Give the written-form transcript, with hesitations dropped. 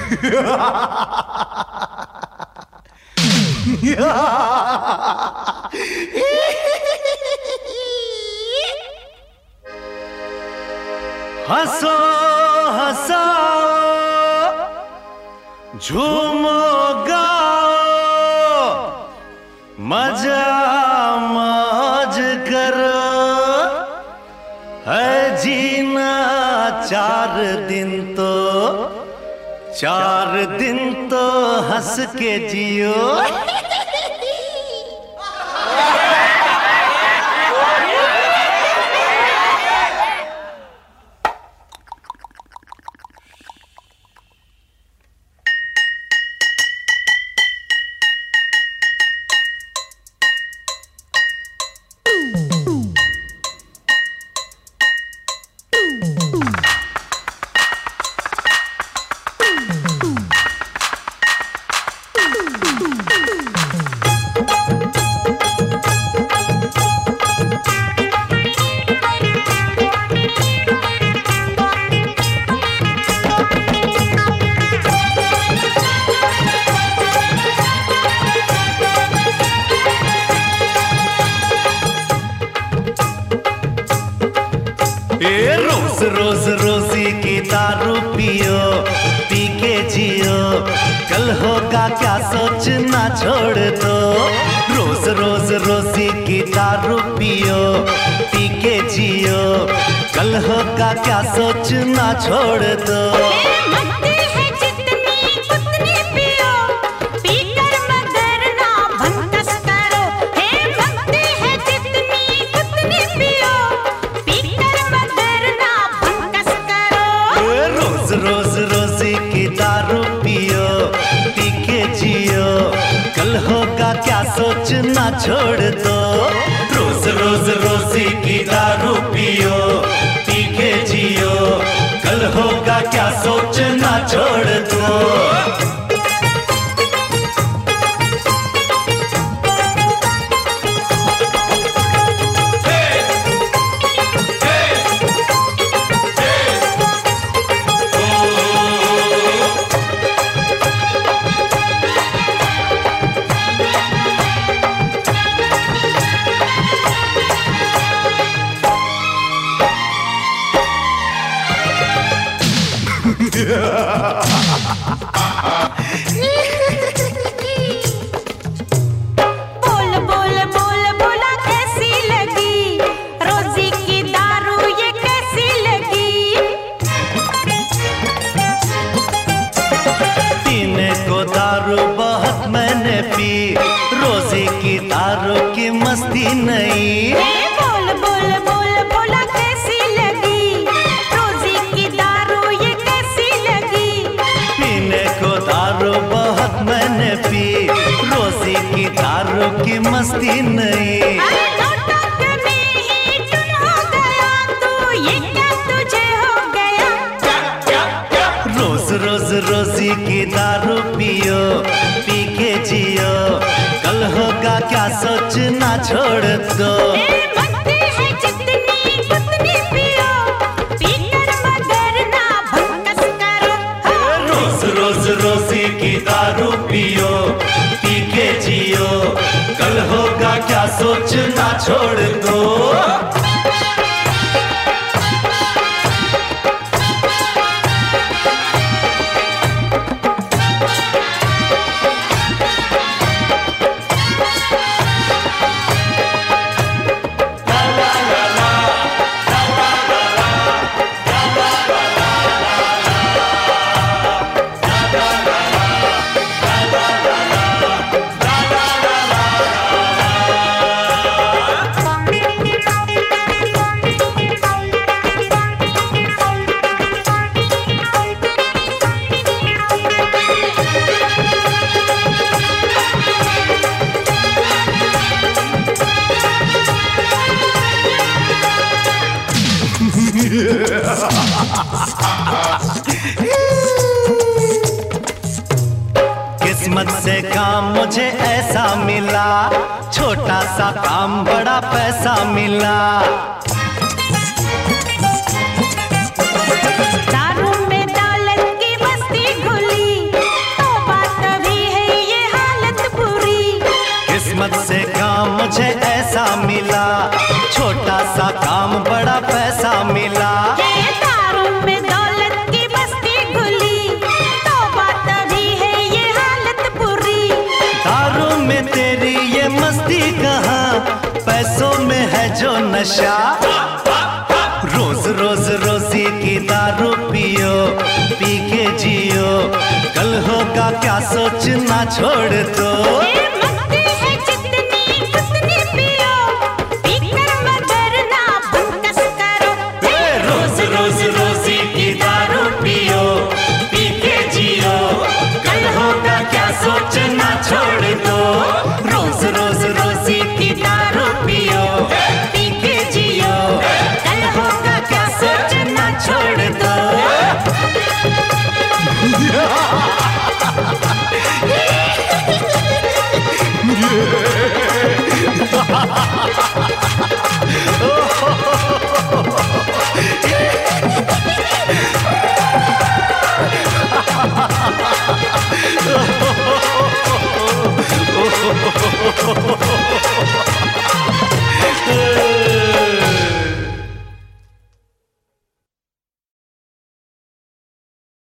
हंसो हंसाओ झूमो गाओ मजा मौज करो है जीना 4 दिन तो हंस के जियो। रोज रोज रोजी की दारू पियो पी के जियो कल होगा क्या सोचना छोड़ दो। रोज रोज रोजी की दारू पियो पी के जियो कल होगा क्या सोचना छोड़ दो। रोज रोजी की दारू पियो पी के जियो कल होगा क्या सोचना छोड़ दो। रोज रोज रोजी की दारू पियो पी के जियो कल होगा क्या सोचना छोड़ दो। बोल बोल बोल बोला कैसी लगी रोजी की दारू ये कैसी लगी। पीने को दारू बहुत मैंने पी रोजी की दारू की मस्ती नहीं। बोल बोल बोल बोला कैसी लगी रोजी की दारू ये कैसी लगी। पीने को दारू बहुत मैंने पी रोजी की दारू की मस्ती नहीं। रोज रोज रोजी की दारू पियो पी के जियो कल होगा क्या सोचना छोड़ दो। रोज रोज रोजी की दारू पियो पी के जियो कल होगा क्या सोचना छोड़ दो। किस्मत से काम मुझे ऐसा मिला छोटा सा काम बड़ा पैसा मिला। दारू में दौलत की मस्ती घुली नशा। रोज रोज रोजी की दारू पियो, पी के जियो, कल होगा क्या सोचना छोड़ दो। मस्ती है जितनी उतनी पियो, पीकर मगर ना बंकस करो। रोज रोज रोजी की दारू पियो, पी के जियो, कल होगा क्या सोचना छोड़ दो। रोज रोज रोजी की दारू पियो, पी के जियो, कल होगा क्या सोचना छोड़ दो। Yeah.